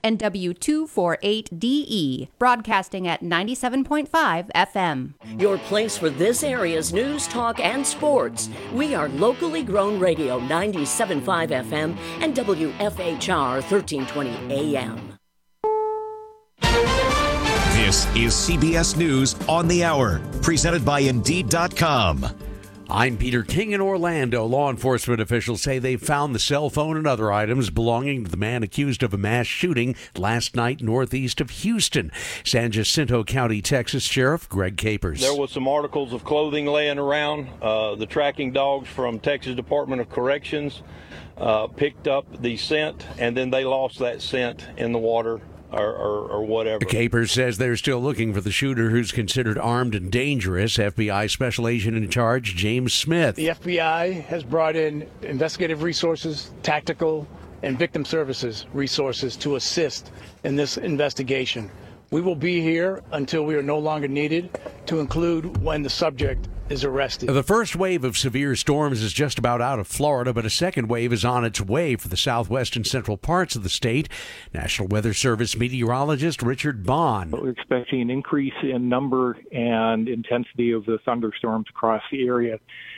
and W248DE, broadcasting at 97.5 FM. Your place for this area's news, talk, and sports. We are locally grown radio 97.5 FM and WFHR 1320 AM. This is CBS News on the Hour, presented by Indeed.com. I'm Peter King in Orlando. Law enforcement officials say they found the cell phone and other items belonging to the man accused of a mass shooting last night northeast of Houston. San Jacinto County, Texas Sheriff Greg Capers. There was some articles of clothing laying around. The tracking dogs from Texas Department of Corrections picked up the scent, and then they lost that scent in the water. Or whatever. Capers says they're still looking for the shooter, who's considered armed and dangerous. FBI Special Agent in Charge James Smith. The FBI has brought in investigative resources, tactical and victim services resources to assist in this investigation. We will be here until we are no longer needed, to include when the subject is arrested. The first wave of severe storms is just about out of Florida, but a second wave is on its way for the southwest and central parts of the state. National Weather Service meteorologist Richard Bond. We're expecting an increase in number and intensity of the thunderstorms across the area,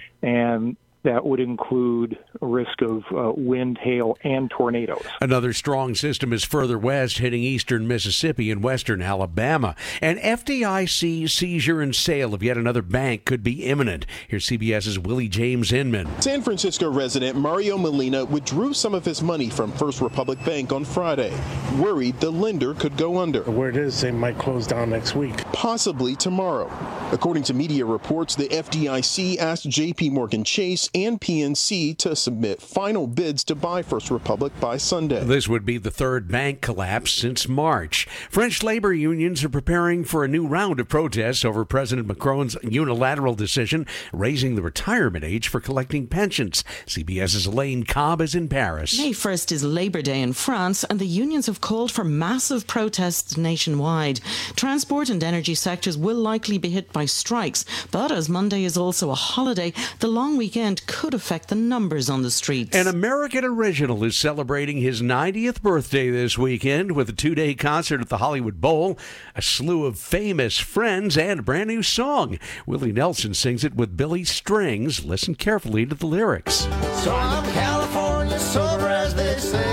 and that would include a risk of wind, hail, and tornadoes. Another strong system is further west, hitting eastern Mississippi and western Alabama. An FDIC seizure and sale of yet another bank could be imminent. Here's CBS's Willie James Inman. San Francisco resident Mario Molina withdrew some of his money from First Republic Bank on Friday, worried the lender could go under. The word is they might close down next week. Possibly tomorrow. According to media reports, the FDIC asked J.P. Morgan Chase and PNC to submit final bids to buy First Republic by Sunday. This would be the third bank collapse since March. French labor unions are preparing for a new round of protests over President Macron's unilateral decision raising the retirement age for collecting pensions. CBS's Elaine Cobb is in Paris. May 1st is Labor Day in France, and the unions have called for massive protests nationwide. Transport and energy sectors will likely be hit by strikes, but as Monday is also a holiday, the long weekend could affect the numbers on the streets. An American original is celebrating his 90th birthday this weekend with a 2-day concert at the Hollywood Bowl, a slew of famous friends, and a brand new song. Willie Nelson sings it with Billy Strings. Listen carefully to the lyrics. So I'm California sober, as they say,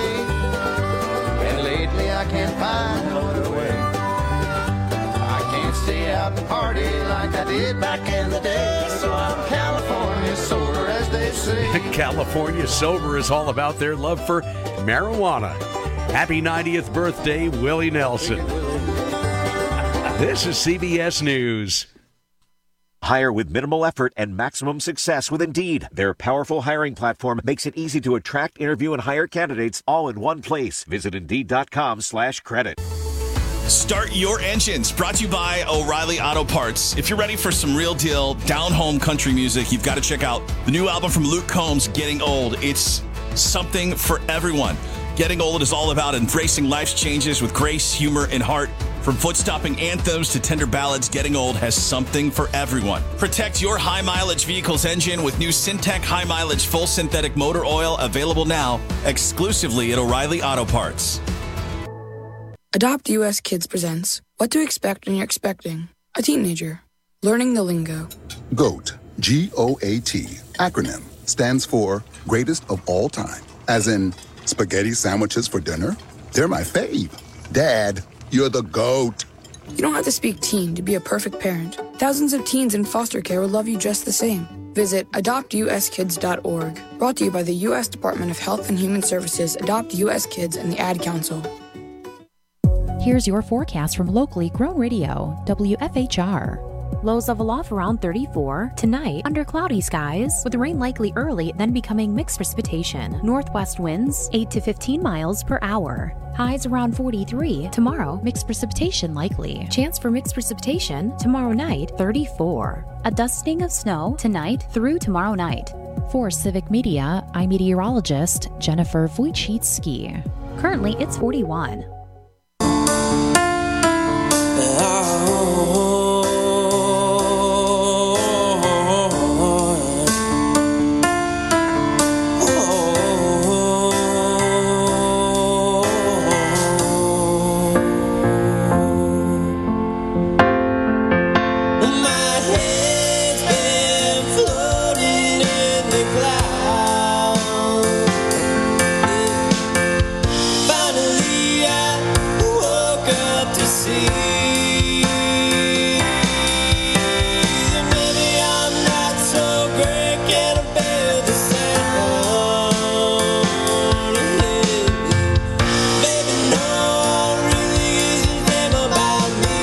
and lately I can't find no other way. I can't stay out and party like I did back in the day, so I'm California sober. California Sober is all about their love for marijuana. Happy 90th birthday, Willie Nelson. This is CBS News. Hire with minimal effort and maximum success with Indeed. Their powerful hiring platform makes it easy to attract, interview, and hire candidates all in one place. Visit Indeed.com/credit. Start your engines. Brought to you by O'Reilly Auto Parts. If you're ready for some real deal down-home country music, you've got to check out the new album from Luke Combs, Getting Old. It's something for everyone. Getting Old is all about embracing life's changes with grace, humor, and heart. From foot-stomping anthems to tender ballads, Getting Old has something for everyone. Protect your high-mileage vehicle's engine with new Syntec high-mileage full synthetic motor oil, available now exclusively at O'Reilly Auto Parts. Adopt US Kids presents What to Expect When You're Expecting a Teenager. Learning the lingo. GOAT, G-O-A-T, acronym, stands for Greatest of All Time. As in, spaghetti sandwiches for dinner? They're my fave. Dad, you're the GOAT. You don't have to speak teen to be a perfect parent. Thousands of teens in foster care will love you just the same. Visit adoptuskids.org. Brought to you by the U.S. Department of Health and Human Services, Adopt U.S. Kids, and the Ad Council. Here's your forecast from locally grown radio, WFHR. Lows level off around 34. Tonight, under cloudy skies, with rain likely early, then becoming mixed precipitation. Northwest winds, 8 to 15 miles per hour. Highs around 43. Tomorrow, mixed precipitation likely. Chance for mixed precipitation tomorrow night, 34. A dusting of snow tonight through tomorrow night. For Civic Media, I'm meteorologist Jennifer Wojcicki. Currently, it's 41. up to see that maybe I'm not so great, can I bear the sound of it? Baby, no one really gives a damn about me.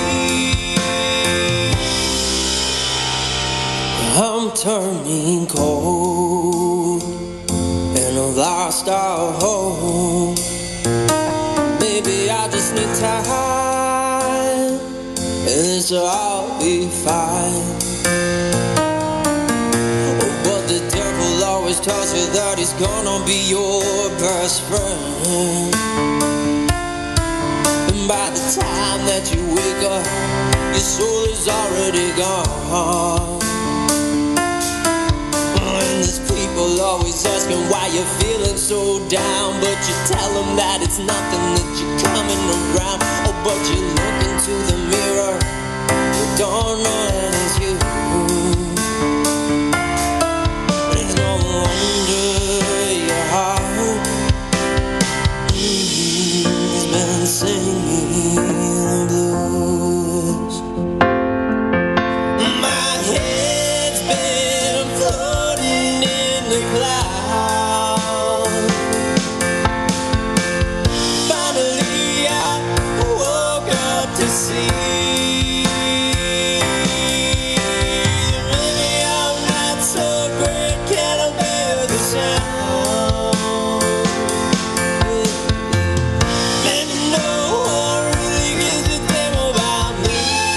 I'm turning cold and I've lost our home. Maybe I just need time and this'll all be fine. Oh, but the devil always tells you that he's gonna be your best friend. And by the time that you wake up, your soul is already gone. And there's people always asking why you're feeling so down, but you tell them that it's nothing, that you're coming around. Oh, but you look into the mirror, you don't know that it's you. It's no wonder your heart has been singing the blues. My head's been floating in the clouds. Finally I woke up to see maybe I'm not so great, can I bear the sound? Maybe no one really gives a damn about me.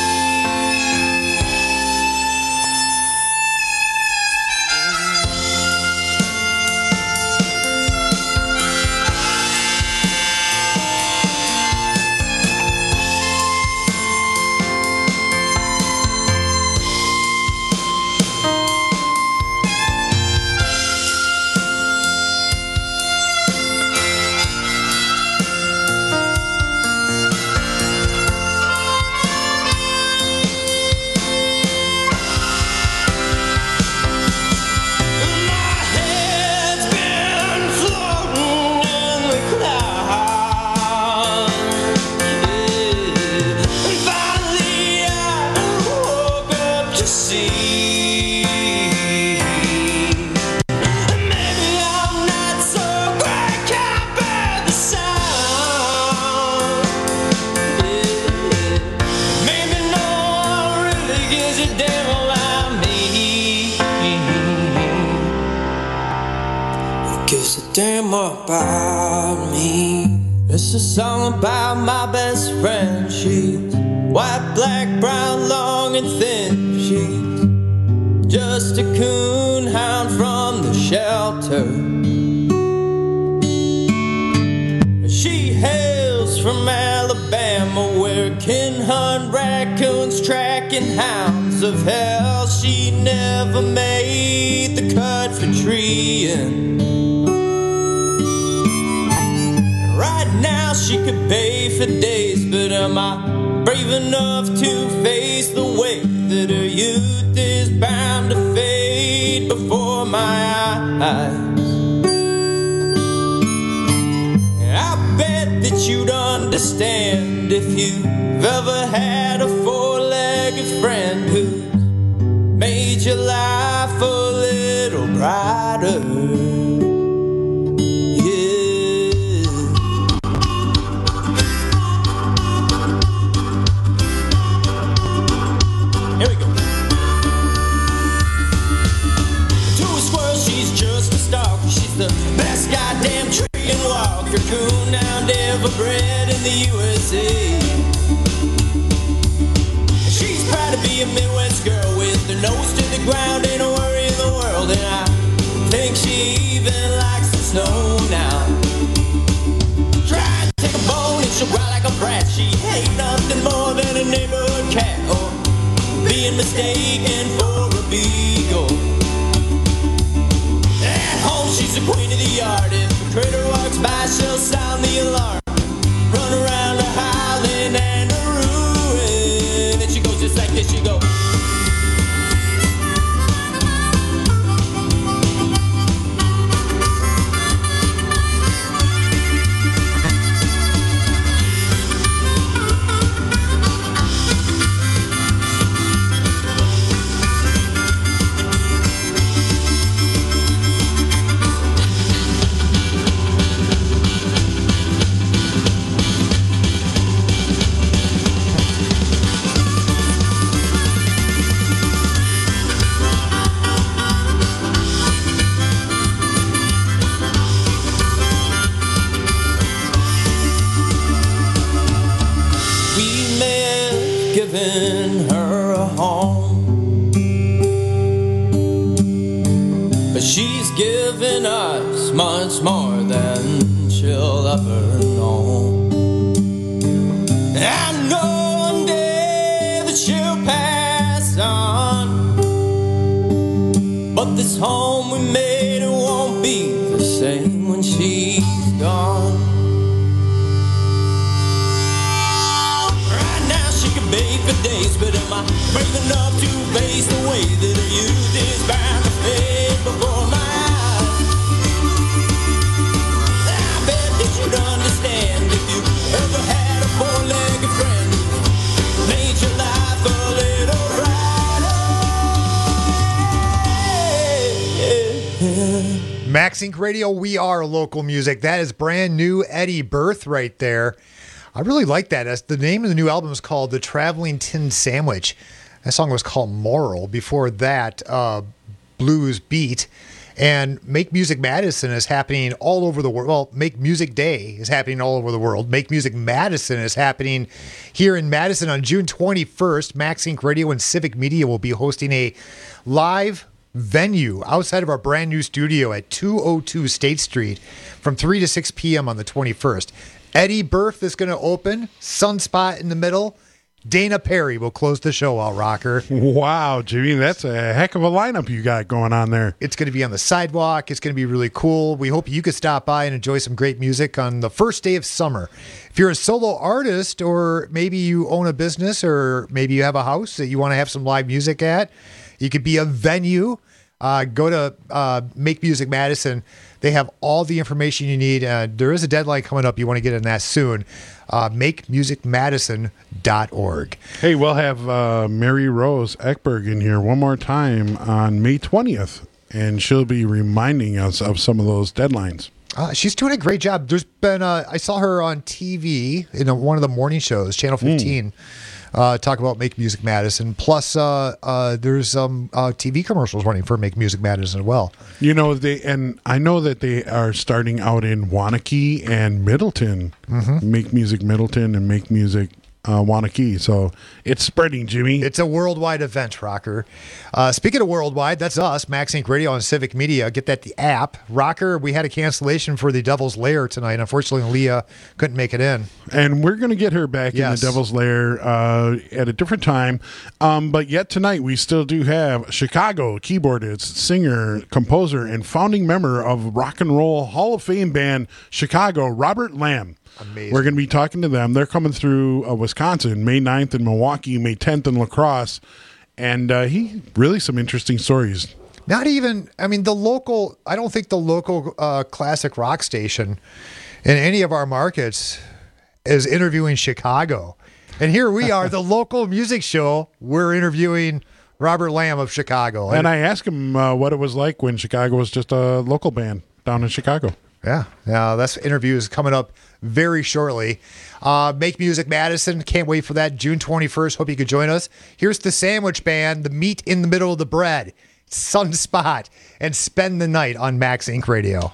My head's been floating in the clouds. And finally I woke up to see maybe I'm not so great, can I bear the sound? Maybe no one really gives a damn about me. Gives a damn about me. It's a song about my best friend. She's white, black, brown, long and thin. She's just a coon hound from the shelter. She hails from Alabama, where can hunt raccoons, tracking hounds of hell. She never made the cut for treeing. Right now she could pay for days, but am I brave enough to face the way that her youth is bound to fade before my eyes? I bet that you'd understand if you've ever had a four-legged friend who made your life a little brighter. Here we go. To a squirrel, she's just a stalker. She's the best goddamn tree and walker. Coon hound ever bred in the USA. She's proud to be a Midwest girl with her nose to the ground, ain't a worry in the world. And I think she even likes the snow now. Try to take a bone and she'll growl like a brat. She ain't nothing more than a neighborhood cat, or being mistaken for a beagle. At home she's the queen of the yard. If a critter walks by, she'll sound the alarm. Run around the howling and a ruin. And she goes just like this, she goes. given her a home, but she's given us much more than she'll ever know. I know one day that she'll pass on, but this home we made, it won't be the same when she's gone. Right now she can bake for days, but am I brave enough to face the way that her youth is bound to fade before my eyes? I bet that you'd understand if you ever had a four-legged friend who made your life a little brighter. Max Inc. Radio, we are local music. That is brand new Eddie Birth right there. I really like that. The name of the new album is called The Traveling Tin Sandwich. That song was called Moral. Before that, Blues Beat. And Make Music Madison is happening all over the world. Well, Make Music Day is happening all over the world. Make Music Madison is happening here in Madison on June 21st. Max Inc. Radio and Civic Media will be hosting a live venue outside of our brand new studio at 202 State Street from 3 to 6 p.m. on the 21st. Eddie Birth is going to open, Sunspot in the middle. Dana Perry will close the show out, Rocker. Wow, Jimmy, that's a heck of a lineup you got going on there. It's going to be on the sidewalk. It's going to be really cool. We hope you could stop by and enjoy some great music on the first day of summer. If you're a solo artist, or maybe you own a business, or maybe you have a house that you want to have some live music at, you could be a venue. Go to Make Music Madison. They have all the information you need. There is a deadline coming up. You want to get in that soon. MakeMusicMadison.org. Hey, we'll have Mary Rose Ekberg in here one more time on May 20th, and she'll be reminding us of some of those deadlines. She's doing a great job. There's been I saw her on TV in one of the morning shows, Channel 15. Talk about Make Music Madison. Plus, there's some TV commercials running for Make Music Madison as well. You know, I know that they are starting out in Waunakee and Middleton. Make Music Middleton and Make Music Waunakee. So it's spreading, Jimmy. It's a worldwide event, Rocker. Speaking of worldwide, that's us, Max Inc. Radio and Civic Media. Get that the app. Rocker, we had a cancellation for the Devil's Lair tonight. Unfortunately, Leah couldn't make it in. And we're going to get her back in the Devil's Lair at a different time. But yet tonight, we still do have Chicago keyboardist, singer, composer, and founding member of Rock and Roll Hall of Fame band Chicago, Robert Lamb. Amazing. We're going to be talking to them. They're coming through Wisconsin, May 9th in Milwaukee, May 10th in La Crosse. And he really some interesting stories. Not even, I mean, I don't think the local classic rock station in any of our markets is interviewing Chicago. And here we are, the local music show. We're interviewing Robert Lamb of Chicago. And I asked him what it was like when Chicago was just a local band down in Chicago. Yeah. Now, that interview is coming up very shortly. Make Music Madison. Can't wait for that. June 21st. Hope you could join us. Here's the Sandwich Band, the meat in the middle of the bread. Sunspot. And Spend the Night on Max Inc. Radio.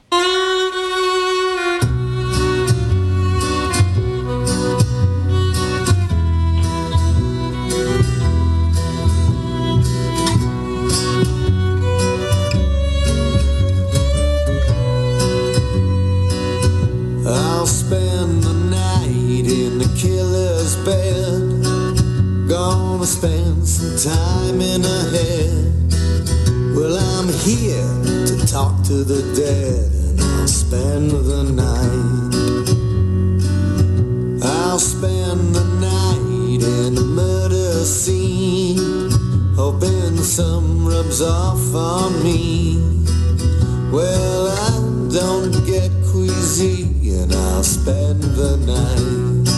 I'll spend the night in the killer's bed. Gonna spend some time in her head. Well, I'm here to talk to the dead, and I'll spend the night. I'll spend the night in the murder scene, hoping some rubs off on me. Well, I don't get queasy, and I'll spend the night.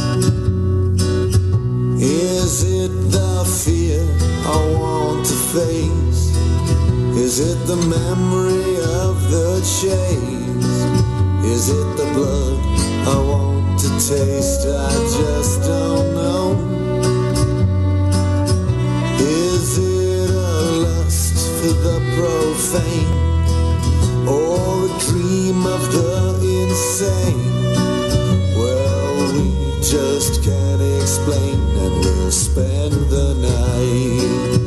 Is it the fear I want to face? Is it the memory of the chase? Is it the blood I want to taste? I just don't know. Is it a lust for the profane, or a dream of the insane? Well, we just can't explain, and we'll spend the night.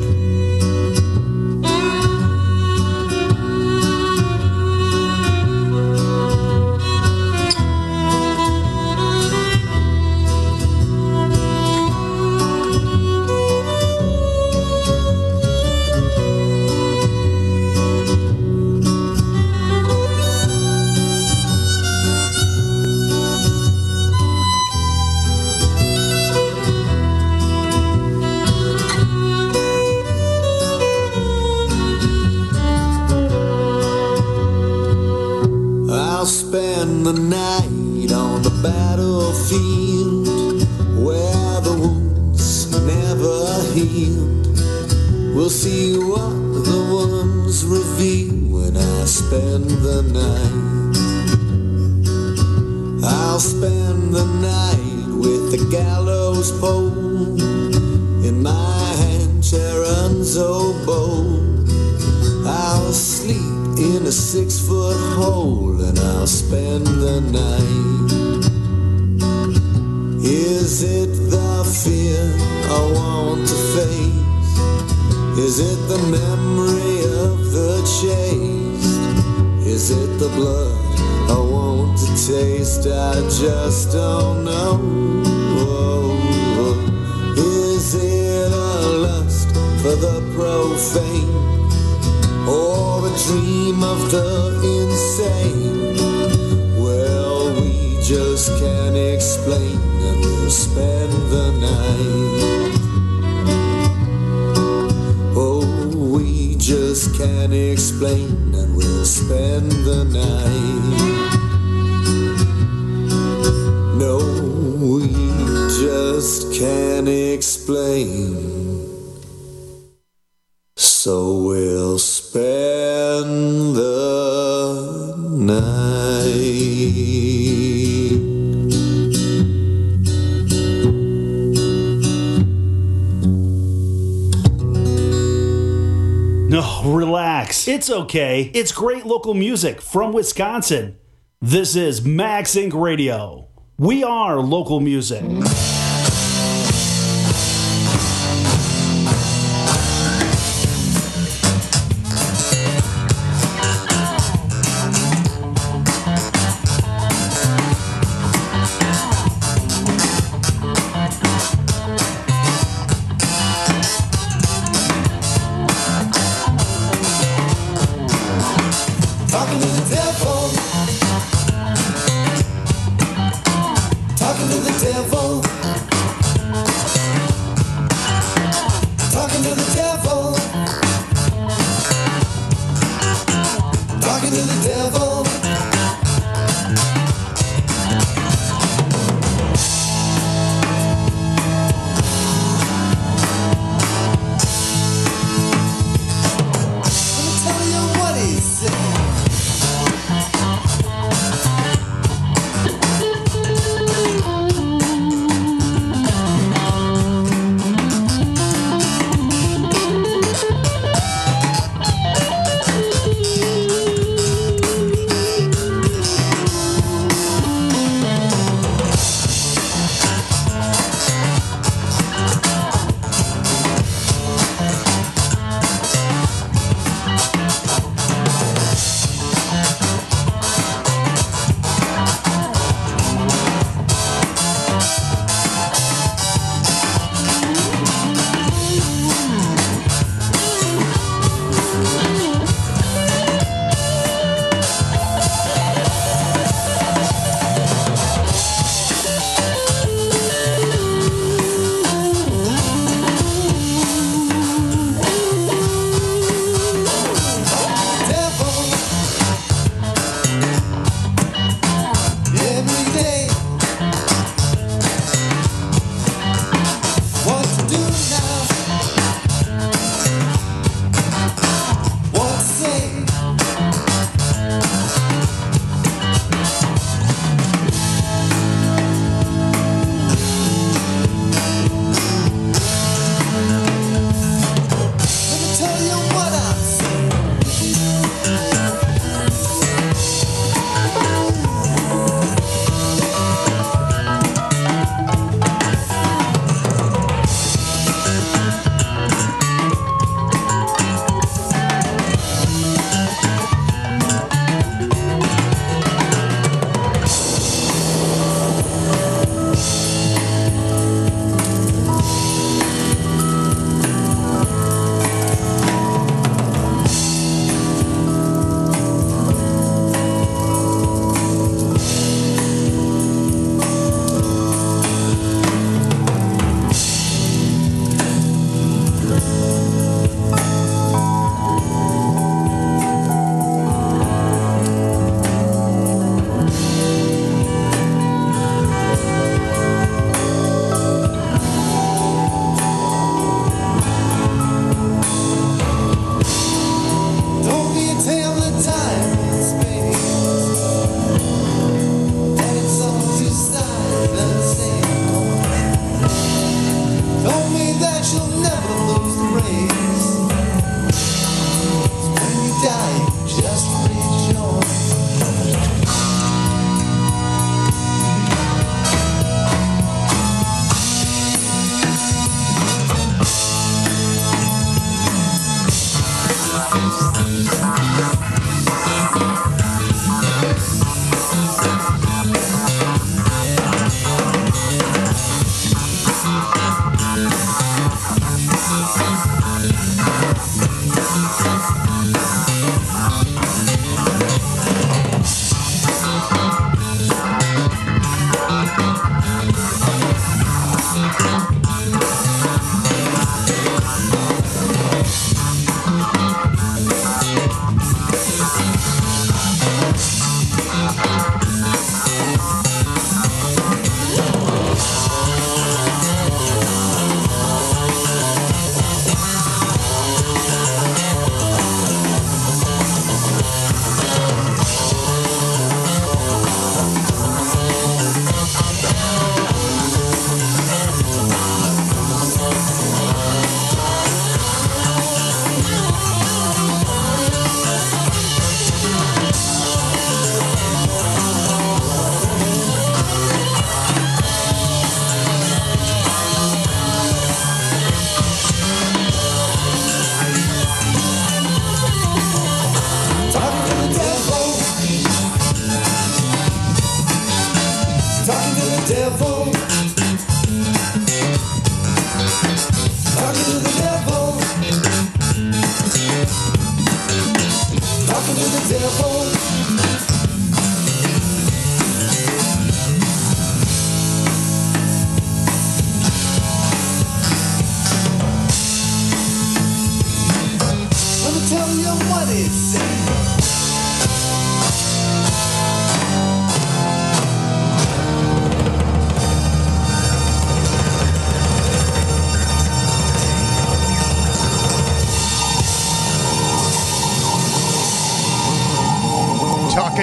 I'll spend the night on the battlefield where the wounds never healed. We'll see what the ones reveal when I spend the night. I'll spend the night with the gallows pole in my hand, Charon's oboe. I'll sleep in a 6-foot hole and I'll spend the night. Is it the fear I want to face? Is it the memory of the chase? Is it the blood I want to taste? I just don't know. Is it a lust for the profane, or a dream of the insane? Well, we just can't explain, and we'll spend the night. Oh, we just can't explain, and we'll spend the night. No, we just can't explain, so we'll spend the night. No, relax. It's okay. It's great local music from Wisconsin. This is Max Inc. Radio. We are local music. Talking to the telephone. Talking to the telephone.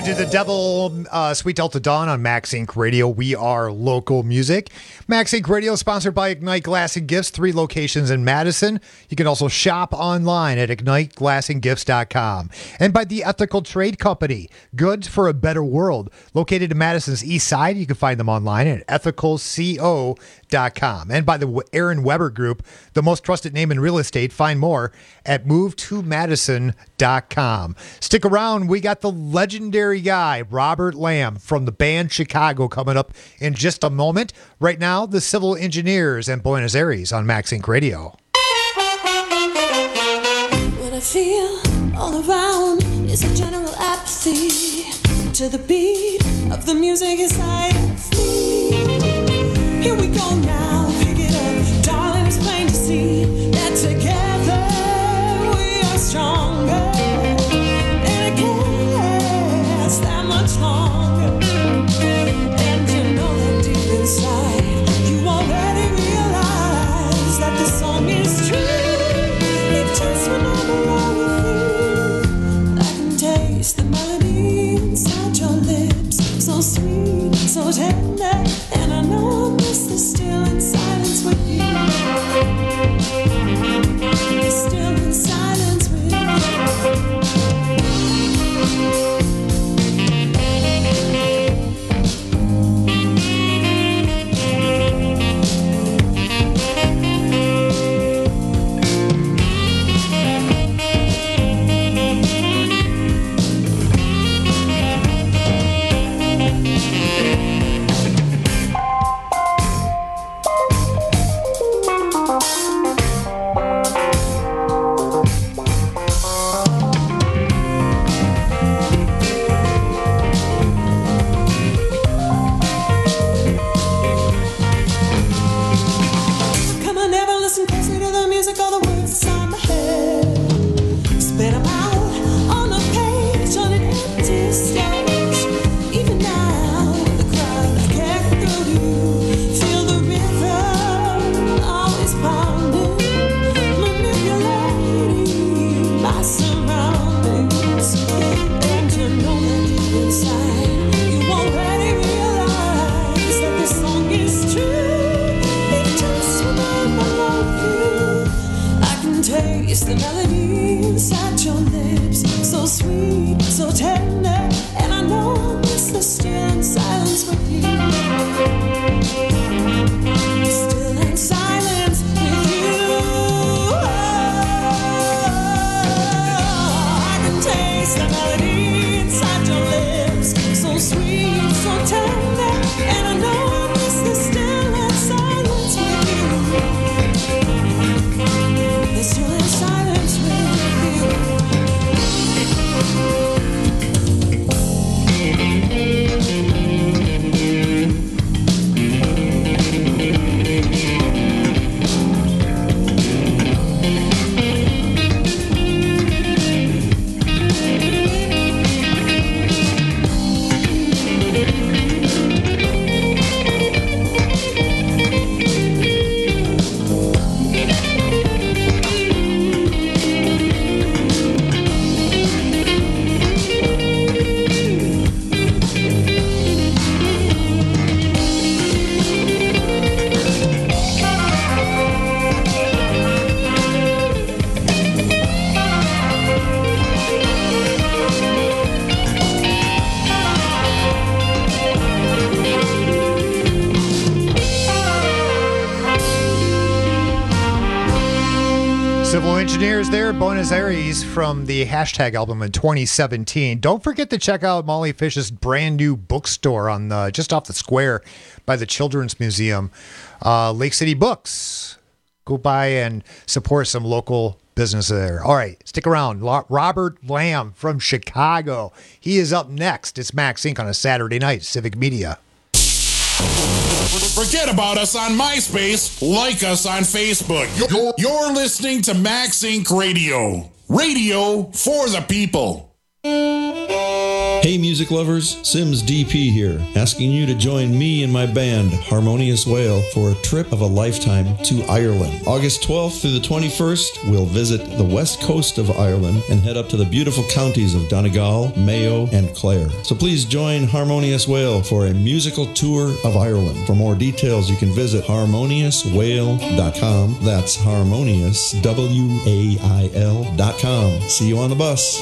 to the Devil Sweet Delta Dawn on Max Inc. Radio. We are local music. Max Inc. Radio is sponsored by Ignite Glass and Gifts, 3 locations in Madison. You can also shop online at igniteglassandgifts.com. And by the Ethical Trade Company, goods for a better world. Located in Madison's east side, you can find them online at ethicalco.com. And by the Aaron Weber Group, the most trusted name in real estate. Find more at movetomadison.com. Stick around. We got the legendary guy, Robert Lamb, from the band Chicago, coming up in just a moment. Right now, the Civil Engineers and Buenos Aires on Max Inc. Radio. What I feel all around is a general apathy to the beat of the music inside of me. Here we go now, pick it up, darling, it's plain to see that together we are stronger, and it can't last that much longer. And you know that deep inside, you already realize that the song is true. It tastes when I'm around with you. I can taste the melody inside your lips, so sweet, so tender, and I know I miss the still in silence with you. Still in silence with you. Taste the melody inside your lips, so sweet, so tender, and I know I miss the still in silence with you. Still in silence with you. I can taste the melody inside your lips, so sweet, so tender, and I know I miss the still in silence with you. Still in silence with Civil Engineers there, Buenos Aires, from the Hashtag album in 2017. Don't forget to check out Molly Fish's brand new bookstore on just off the square by the Children's Museum, Lake City Books. Go by and support some local business there. All right, stick around. Robert Lamb from Chicago. He is up next. It's Max Inc. on a Saturday night, Civic Media. Forget about us on MySpace. Like us on Facebook. You're listening to Max Inc. Radio. Radio for the people. Hey Hey music lovers, Sims DP here, asking you to join me and my band, Harmonious Whale, for a trip of a lifetime to Ireland. August 12th through the 21st, we'll visit the west coast of Ireland and head up to the beautiful counties of Donegal, Mayo, and Clare. So please join Harmonious Whale for a musical tour of Ireland. For more details, you can visit harmoniouswhale.com. That's harmonious, WAIL.com. See you on the bus.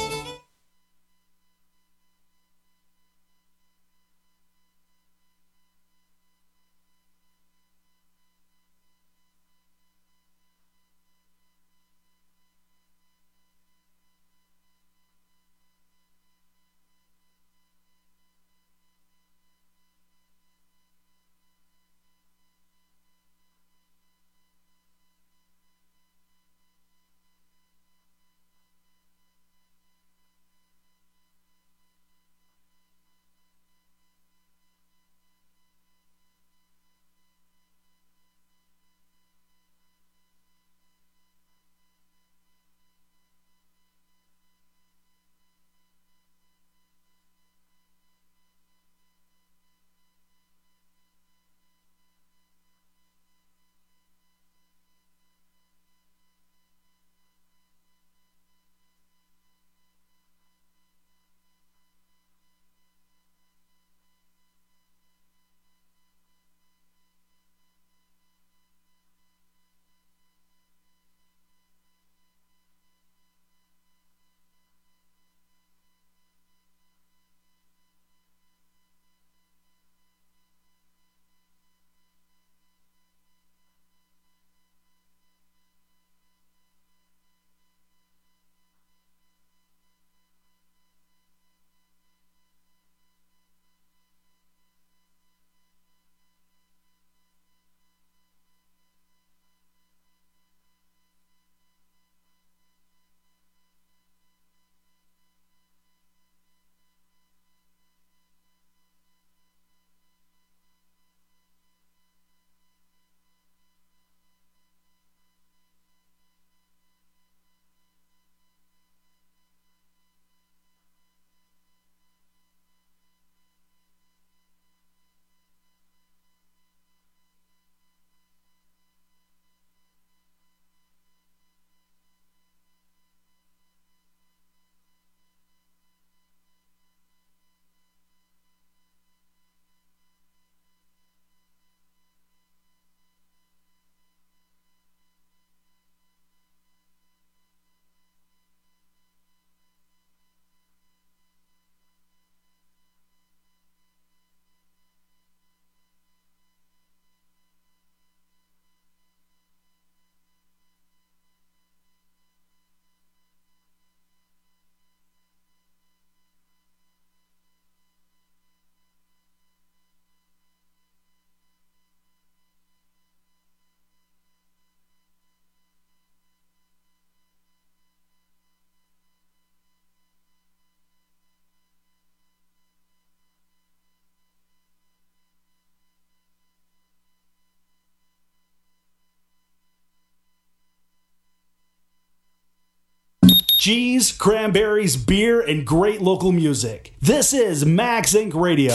Cheese, cranberries, beer, and great local music. This is Max Inc. Radio.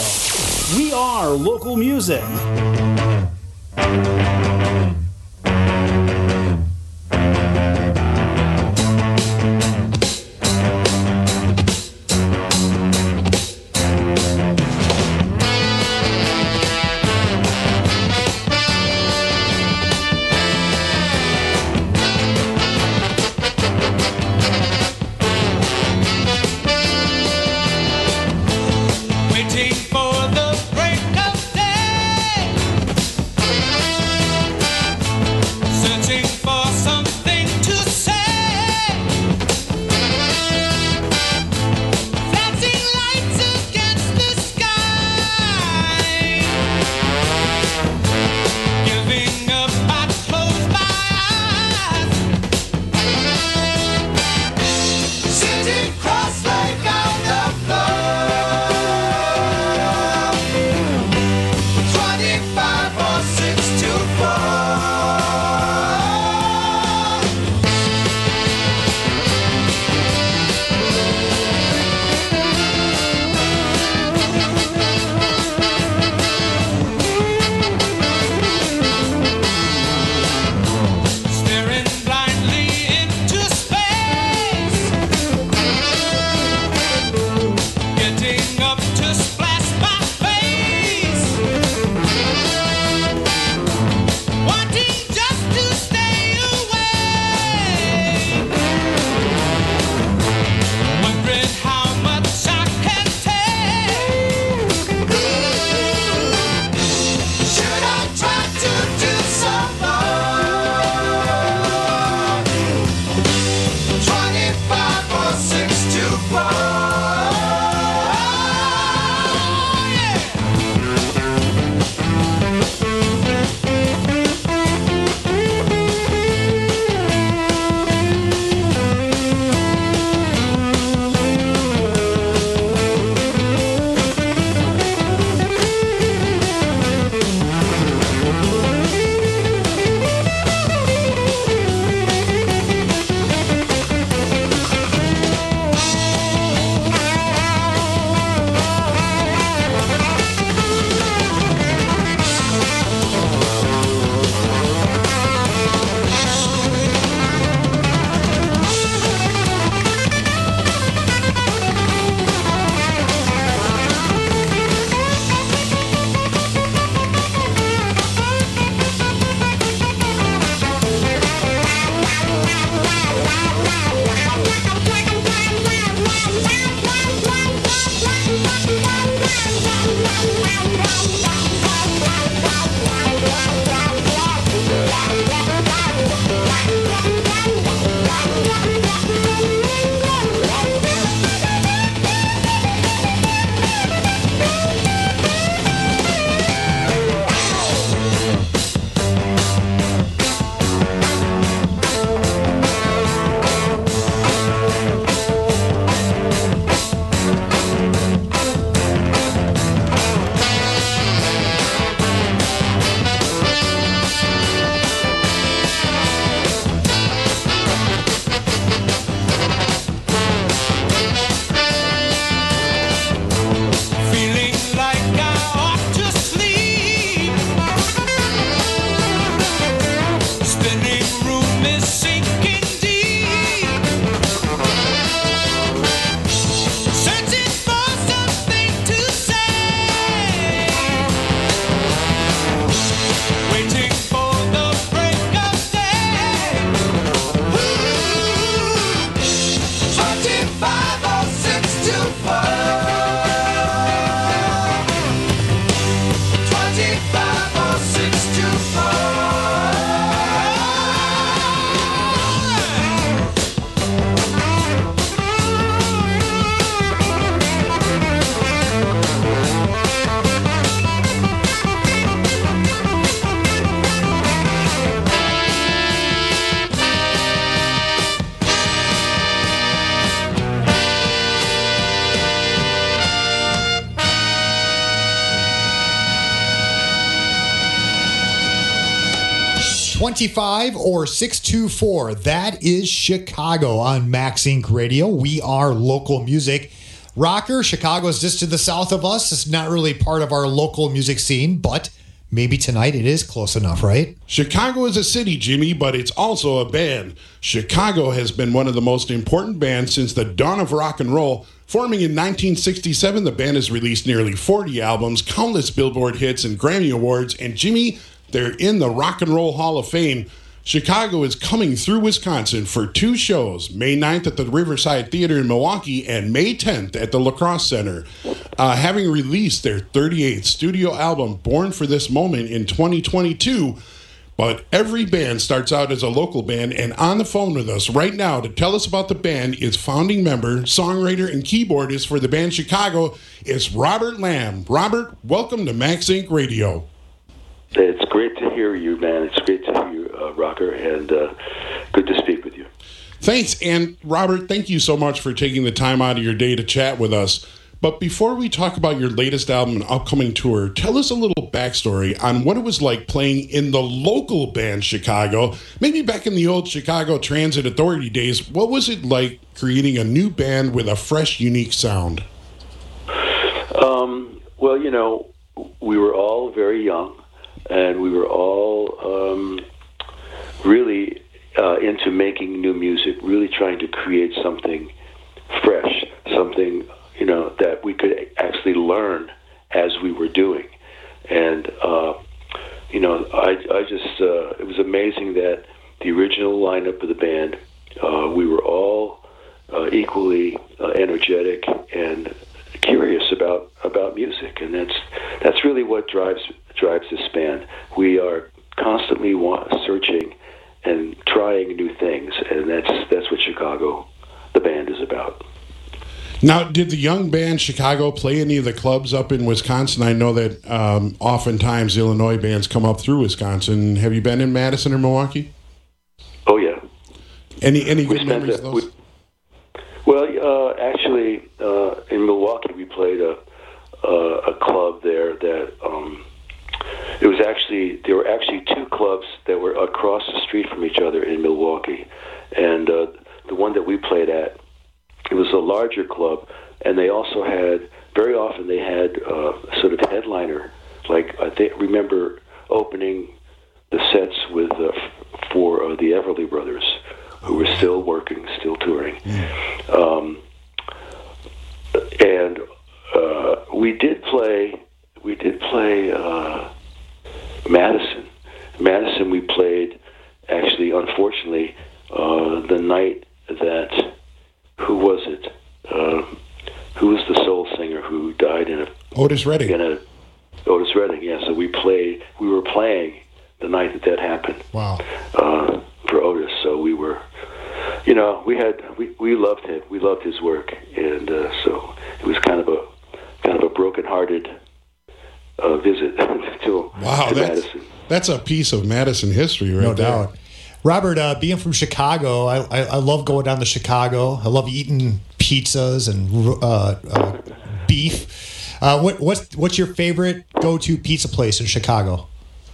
We are local music. Waiting for the break of day. 25 or 624. That is Chicago on Max Inc. Radio. We are local music. Rocker, Chicago is just to the south of us. It's not really part of our local music scene, but maybe tonight it is close enough, right? Chicago is a city, Jimmy, but it's also a band. Chicago has been one of the most important bands since the dawn of rock and roll. Forming in 1967, the band has released nearly 40 albums, countless Billboard hits, and Grammy Awards. And Jimmy, they're in the Rock and Roll Hall of Fame. Chicago is coming through Wisconsin for 2 shows, May 9th at the Riverside Theater in Milwaukee and May 10th at the La Crosse Center. Having released their 38th studio album, Born for This Moment, in 2022, but every band starts out as a local band, and on the phone with us right now to tell us about the band is founding member, songwriter, and keyboardist for the band Chicago, is Robert Lamb. Robert, welcome to Max Inc. Radio. It's great to hear you, man. It's great to hear you, Rocker, and good to speak with you. Thanks, and Robert, thank you so much for taking the time out of your day to chat with us. But before we talk about your latest album and upcoming tour, tell us a little backstory on what it was like playing in the local band Chicago. Maybe back in the old Chicago Transit Authority days, what was it like creating a new band with a fresh, unique sound? Well, you know, we were all very young, and we were all really into making new music, really trying to create something fresh, something, you know, that we could actually learn as we were doing. And, you know, I just, it was amazing that the original lineup of the band, we were all equally energetic and curious about music. And that's really what drives this band. We are constantly searching and trying new things, and that's what Chicago, the band, is about. Now, did the young band Chicago play any of the clubs up in Wisconsin? I know that oftentimes Illinois bands come up through Wisconsin. Have you been in Madison or Milwaukee? Oh, yeah. Any good memories of those? Actually, in Milwaukee, we played a club there that there were actually two clubs that were across the street from each other in Milwaukee, and the one that we played at, it was a larger club, and they also had, very often they had sort of headliner, like I remember opening the sets with for the Everly Brothers, who were still working, still touring. And we did play Madison. Madison we played, actually, unfortunately, the night that, who was it? Who was the soul singer who died in a... Otis Redding. Otis Redding, yeah. So we were playing the night that happened. Wow. For Otis, so we were... we loved him. We loved his work, and so it was kind of a broken-hearted visit to Madison. That's a piece of Madison history, right? No there. doubt. Robert, being from Chicago, I love going down to Chicago. I love eating pizzas and beef. What's your favorite go-to pizza place in Chicago?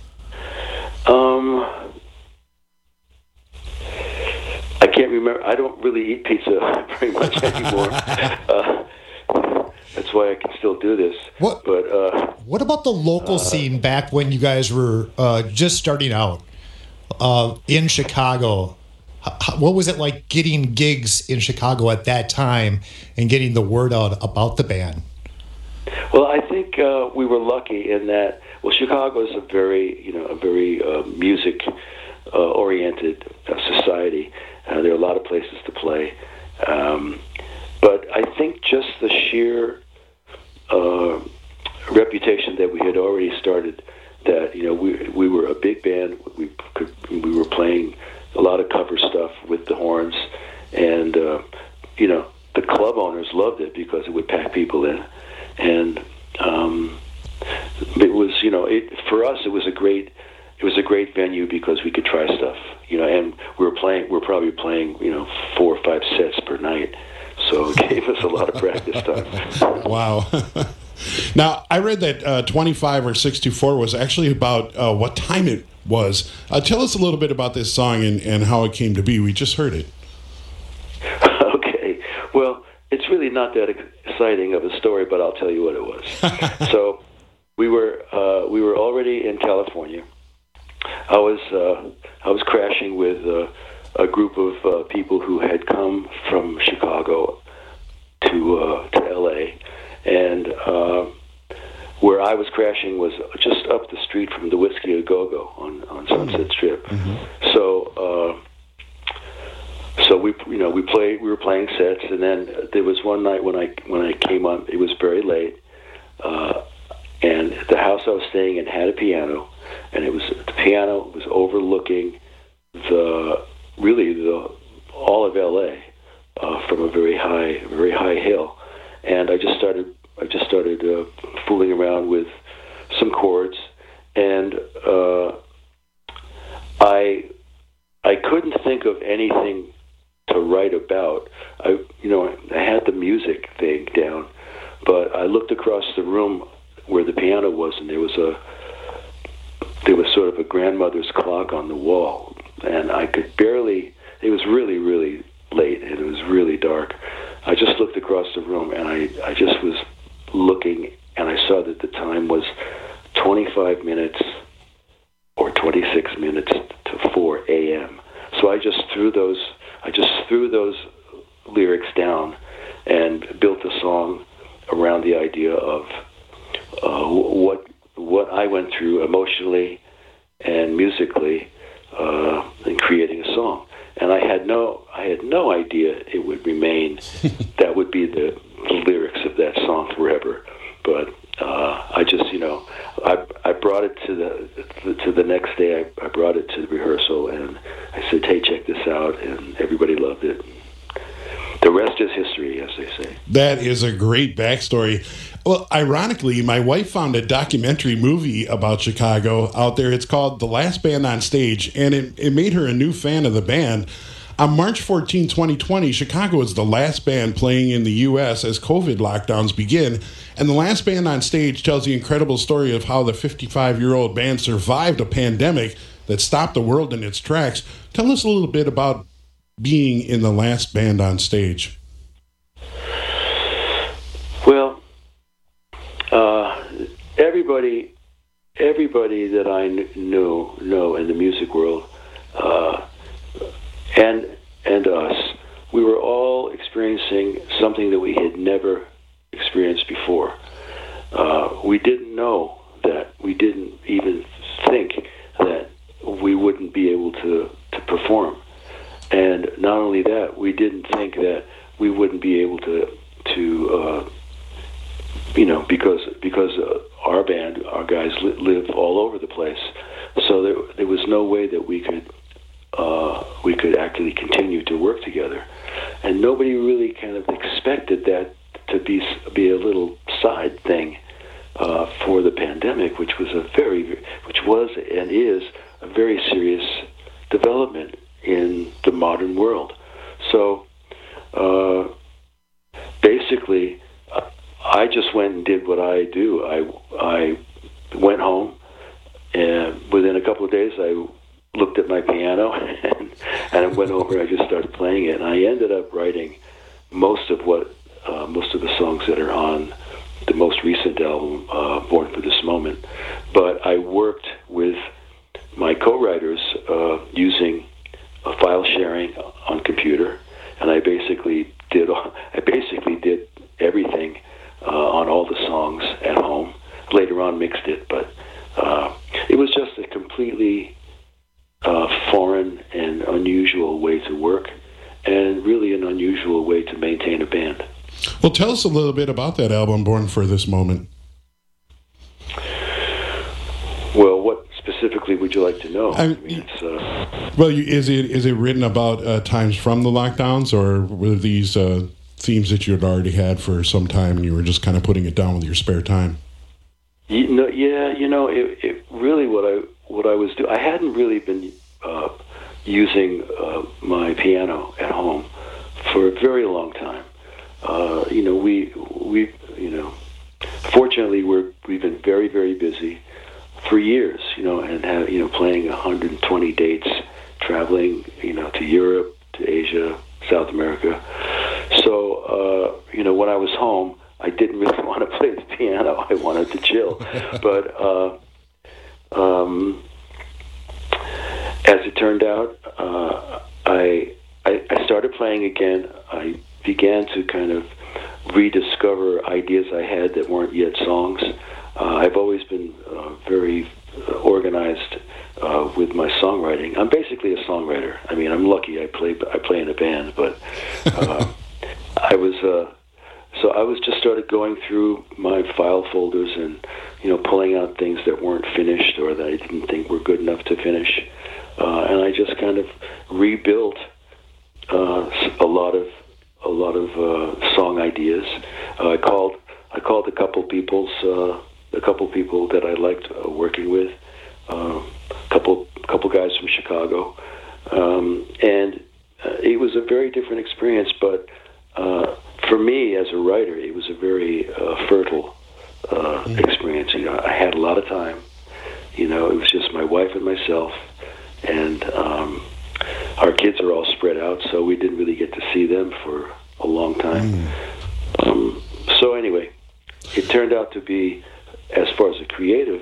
I can't remember. I don't really eat pizza very much anymore. That's why I can still do this. What about the local scene back when you guys were just starting out in Chicago? What was it like getting gigs in Chicago at that time and getting the word out about the band? Well, I think we were lucky in that. Well, Chicago is a very music oriented society. There are a lot of places to play, but I think just the sheer reputation that we had already started, that we were a big band. We were playing a lot of cover stuff with the horns, and the club owners loved it because it would pack people in, and it was for us it was a great venue because we could try stuff, and we're probably playing 4 or 5 sets per night, so it gave us a lot of practice time. Wow. Now, I read that 25 or 624 was actually about what time it was. Tell us a little bit about this song and how it came to be. We just heard it. Okay. Well, it's really not that exciting of a story, but I'll tell you what it was. So we were already in California. I was crashing with a group of people who had come from Chicago to L.A., and where I was crashing was just up the street from the Whiskey A Go-Go on Sunset Strip. Mm-hmm. So we were playing sets, and then there was one night when I came on. It was very late, and the house I was staying in had a piano, and the piano was overlooking all of L.A. From a very high hill, and I just started fooling around with some chords, and I couldn't think of anything to write about. I had the music thing down, but I looked across the room where the piano was, and there was sort of a grandmother's clock on the wall, and I could barely. It was really, really late, and it was really dark. I just looked across the room, and I just was looking, and I saw that the time was 25 minutes or 26 minutes to 4 a.m. So I just threw those lyrics down and built a song around the idea of what I went through emotionally and musically in creating a song. And I had no idea it would remain. That would be the lyrics of that song forever. But I just, I brought it to the next day. I brought it to the rehearsal, and I said, "Hey, check this out," and everybody loved it. the rest is history, as they say. That is a great backstory. Well, ironically, my wife found a documentary movie about Chicago out there. It's called The Last Band on Stage, and it made her a new fan of the band. On March 14, 2020, Chicago is the last band playing in the U.S. as COVID lockdowns begin. And The Last Band on Stage tells the incredible story of how the 55-year-old band survived a pandemic that stopped the world in its tracks. Tell us a little bit about being in The Last Band on Stage. Well, everybody that I know in the music world, and us, we were all experiencing something that we had never experienced before. We didn't know that. We didn't even think that we wouldn't be able to perform. And not only that, we didn't think that we wouldn't be able to because our band, our guys live all over the place. So there was no way that we could actually continue to work together. And nobody really kind of expected that to be a little side thing for the pandemic, which was and is a very serious development in the modern world. So basically, I just went and did what I do. I went home, and within a couple of days, I looked at my piano and I went over. I just started playing it, and I ended up writing most of the songs that are on the most recent album, Born for This Moment. But I worked with my co-writers using file sharing on computer, and I basically did everything on all the songs at home. Later on, mixed it, but it was just a completely foreign and unusual way to work, and really an unusual way to maintain a band. Well, tell us a little bit about that album, Born for This Moment. Well, what specifically would you like to know? Well, is it written about times from the lockdowns, or were these themes that you had already had for some time and you were just kind of putting it down with your spare time? It really what I was doing. I hadn't really been using my piano at home for a very long time. Fortunately, we've been very, very busy for years, and have, playing 120 dates, traveling, to Europe, to Asia, South America. So, when I was home, I didn't really want to play the piano. I wanted to chill. But as it turned out, I started playing again. I began to kind of rediscover ideas I had that weren't yet songs. I've always been very organized with my songwriting. I'm basically a songwriter. I mean, I'm lucky. I play in a band, but I was just started going through my file folders and pulling out things that weren't finished or that I didn't think were good enough to finish, and I just kind of rebuilt a lot of song ideas. I called a couple people that I liked working with, a couple guys from Chicago, and it was a very different experience. But for me as a writer, it was a very fertile experience. I had a lot of time. It was just my wife and myself, and our kids are all spread out, so we didn't really get to see them for a long time. So anyway, it turned out to be, as far as a creative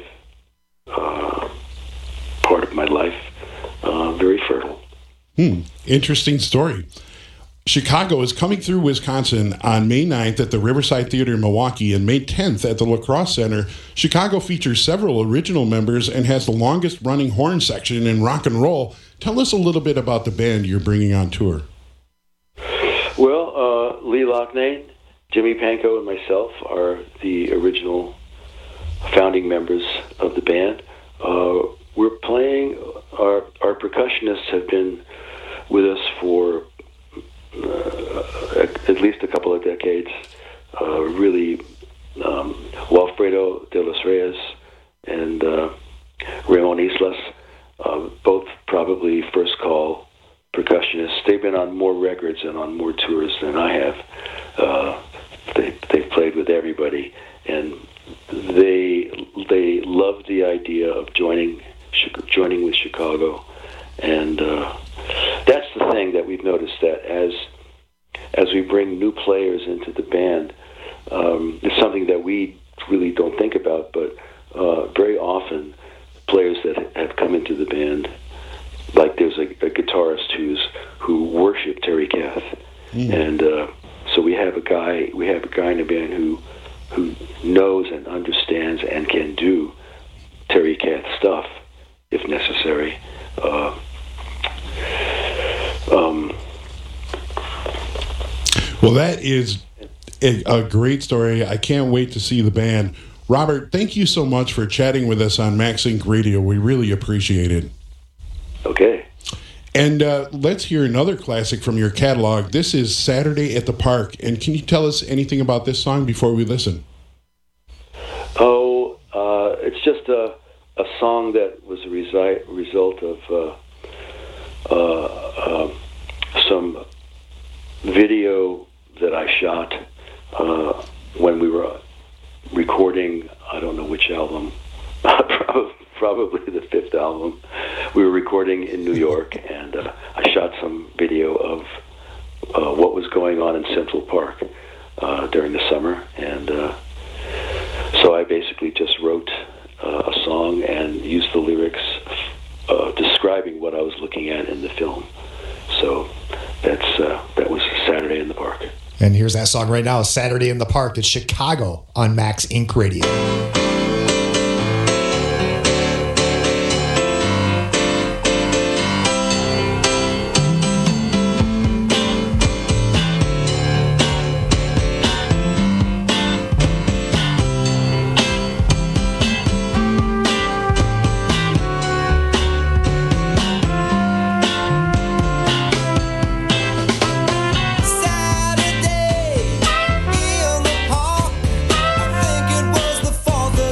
part of my life, very fertile. Interesting story. Chicago is coming through Wisconsin on May 9th at the Riverside Theater in Milwaukee and May 10th at the La Crosse Center. Chicago features several original members and has the longest running horn section in rock and roll. Tell us a little bit about the band you're bringing on tour. Well, Lee Loughnane, Jimmy Pankow, and myself are the original founding members of the band. We're playing, our percussionists have been with us for a at least a couple of decades. Really, Walfredo de los Reyes and Ramon Islas, both probably first call percussionists. They've been on more records and on more tours than I have. They've played with everybody, and they love the idea of joining with Chicago, and that's the thing that we've noticed, that as we bring new players into the band, it's something that we really don't think about, but very often players that have come into the band, like there's a guitarist who worshiped Terry Kath, and so we have a guy in the band who knows and understands and can do Terry Kath stuff if necessary. Well, that is a great story. I can't wait to see the band. Robert, thank you so much for chatting with us on Max Inc. Radio. We really appreciate it. Okay. And let's hear another classic from your catalog. This is Saturday at the Park. And can you tell us anything about this song before we listen? It's just a song that was a result of some video that I shot when we were recording, I don't know which album, probably the fifth album. We were recording in New York, and I shot some video of what was going on in Central Park during the summer, and so I basically just wrote a song and used the lyrics describing what I was looking at in the film. So that was Saturday in the Park. And here's that song right now, Saturday in the Park. It's Chicago on Max Inc. Radio. Saturday in the park, I think it was the 4th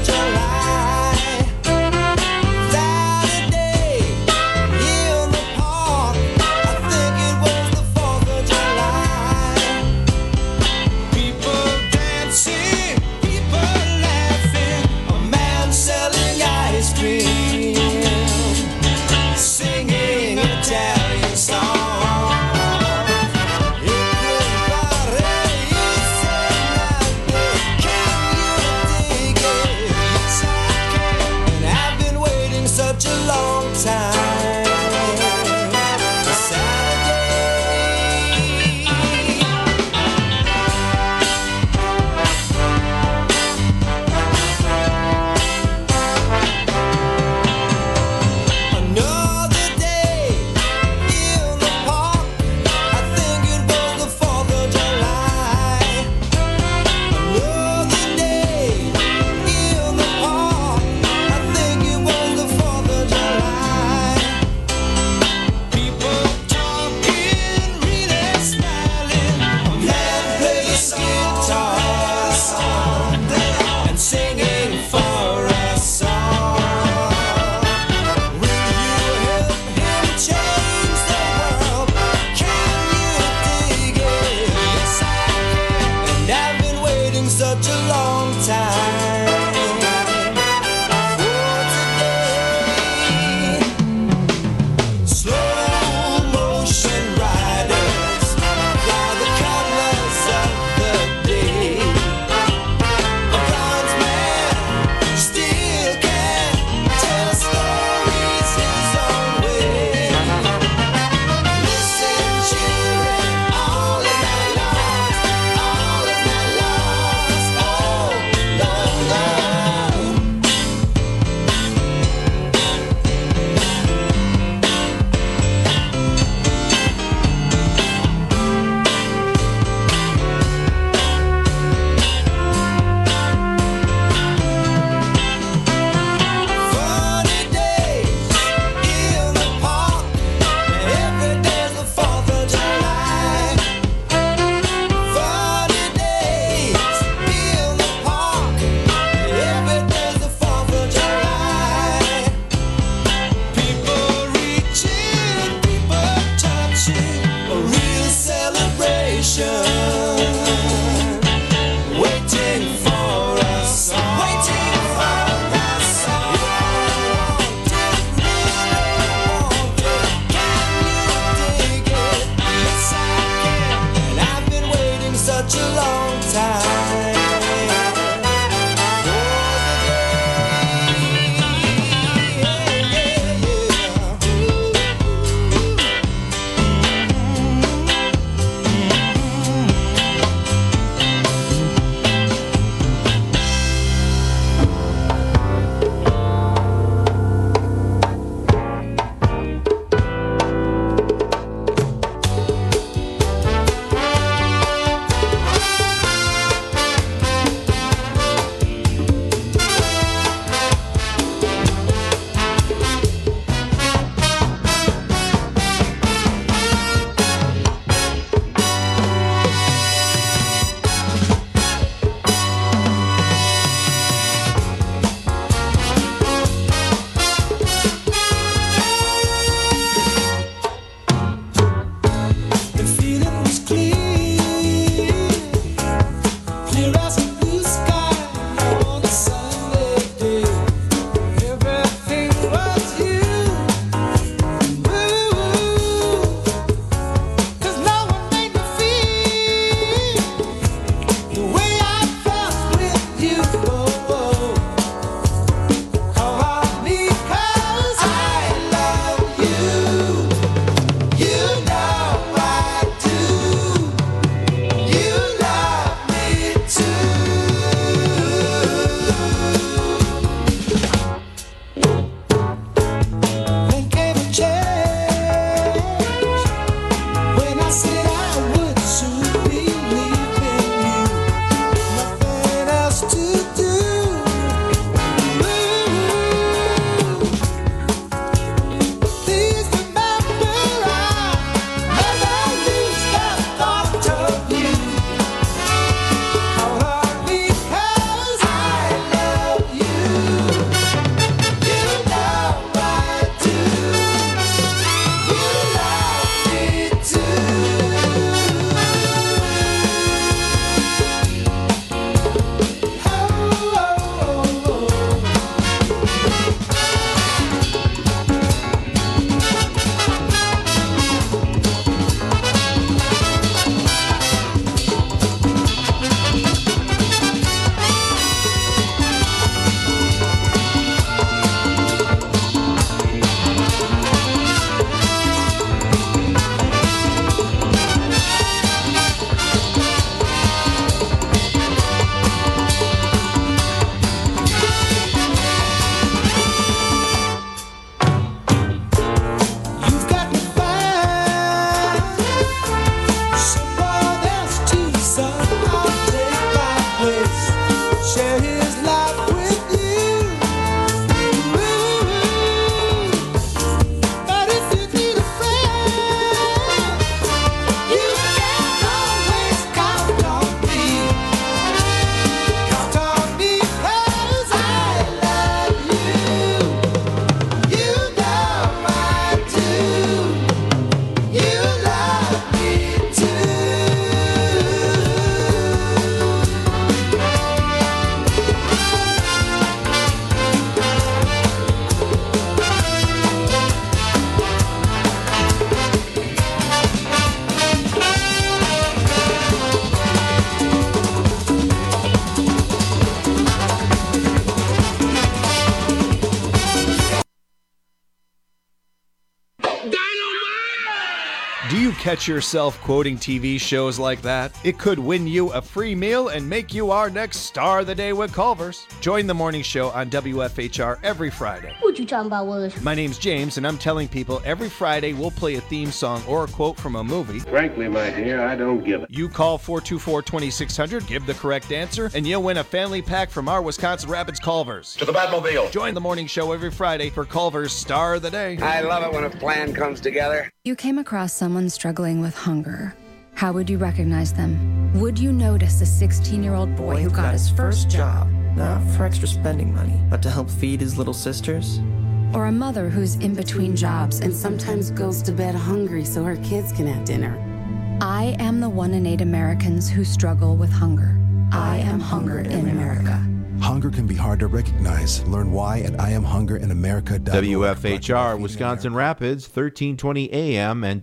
Do you catch yourself quoting TV shows like that? It could win you a free meal and make you our next star of the day with Culver's. Join the morning show on WFHR every Friday. What you talking about, Willis? My name's James, and I'm telling people every Friday we'll play a theme song or a quote from a movie. Frankly, my dear, I don't give it. You call 424-2600, give the correct answer, and you'll win a family pack from our Wisconsin Rapids Culver's. To the Batmobile. Join the morning show every Friday for Culver's Star of the Day. I love it when a plan comes together. You came across someone struggling with hunger. How would you recognize them? Would you notice a 16-year-old boy who got his first job? Not for extra spending money, but to help feed his little sisters? Or a mother who's in between jobs and sometimes goes to bed hungry so her kids can have dinner? I am the 1 in 8 Americans who struggle with hunger. I am Hunger in America. Hunger can be hard to recognize. Learn why at IamHungerInAmerica.org. WFHR Wisconsin Rapids, 1320 AM and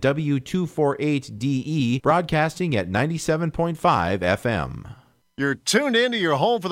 W248DE, broadcasting at 97.5 FM. You're tuned into your home for the